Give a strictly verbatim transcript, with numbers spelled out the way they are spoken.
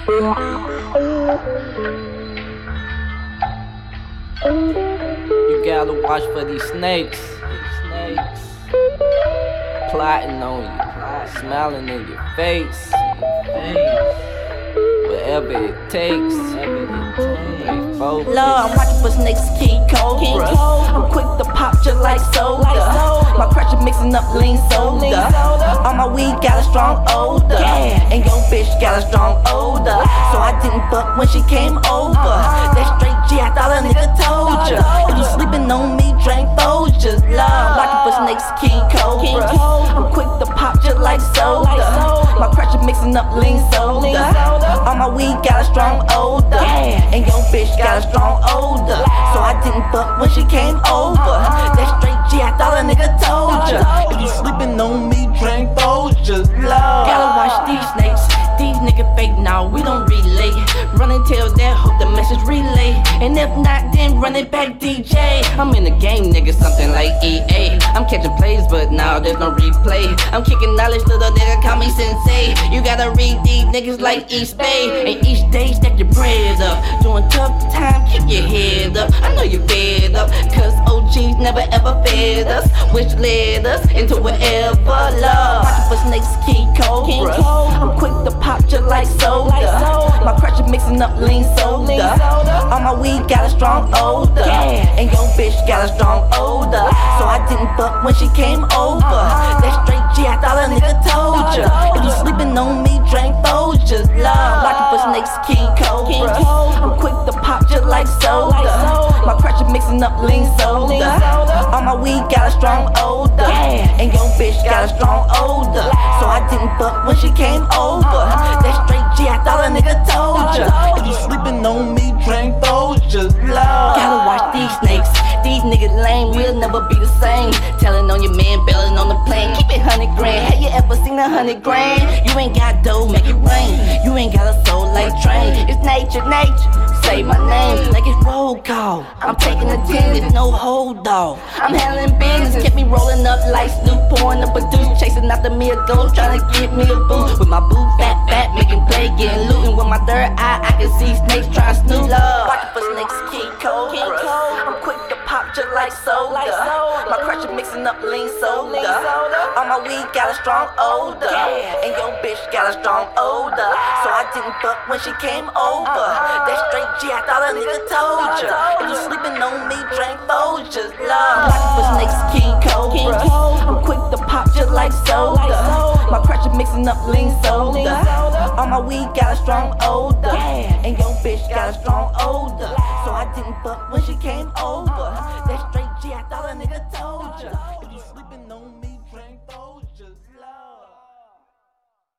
You gotta watch for these snakes. These snakes plotting on you, smiling in your face, whatever it takes. Lord, I'm watching for snakes, King Cobra. I'm quick to pop just like soda. My crutch is mixing up lean soda. All my weed got a strong odor, and your bitch got a strong odor. So I didn't fuck when she came over. That straight G, I thought a nigga told ya. If you sleeping on me, drink Folgers. Love, watching for snakes, King Cobra. I'm quick to pop just like soda. My crutch is mixing up lean soda. All my weed got a strong odor, and your bitch got a strong odor. So I didn't fuck when she came over. That straight G, I thought a nigga told ya. If you sleeping on me, drink Folgers. Love, gotta watch these snakes. These niggas fake now, we don't relate. Running tails that hope the message relay. And if not, then run it back, D J. I'm in the game, nigga, something like E A. I'm catching plays, but now there's no replay. I'm kicking knowledge, little nigga, call me sensei. You gotta read these niggas like East Bay. And each day, stack your bread up. Doing tough time, keep your head up. I know you fed up, cause O Gs never ever fed us, which led us into whatever love. Watching for snakes, King Cobra. I'm quick to pop just like soda. My crutch is mixing up lean soda. All my weed got a strong odor, and your bitch got a strong odor. So I didn't fuck when she came over. That straight G, I thought a nigga told ya. If you sleeping on me, drink Folgers. Love, watching for snakes, King Cobra. I'm quick to pop just like soda. My crutch is mixing up lean soda. All my weed got a strong odor, and your bitch got a strong odor. So I didn't fuck when she came over. That straight G, I thought a nigga told ya. If you sleeping on me, drink Folgers. Love, gotta watch these snakes. These niggas lame, we'll never be the same. Telling on your man, bailing on the plane. Keep it hundred grand. Have you ever seen a hundred grand? You ain't got dough, make it rain. You ain't got a soul like train. It's nature, nature. Say my name like it's roll call. I'm taking attendance, no hold off. I'm handling business, kept me rolling up like Snoop, pouring up a deuce, chasing after me a ghost, trying to get me a boo. With my boo fat, fat, making play, getting looting. With my third eye, I can see snakes trying to snoop. Watching for snakes, King Cobra. I'm quick to pop just like soda. My crutch is mixing up lean soda. All my weed got a strong odor, and your bitch got a strong odor. So I didn't fuck when she came over. That straight G, I thought a nigga told ya. If you sleeping on me, drink Folgers. Love, watching for snakes, King Cobra. I'm quick to pop just like soda. My crutch is mixing up lean soda. All my weed got a strong odor, and your bitch got a strong odor. So I didn't fuck when she came over.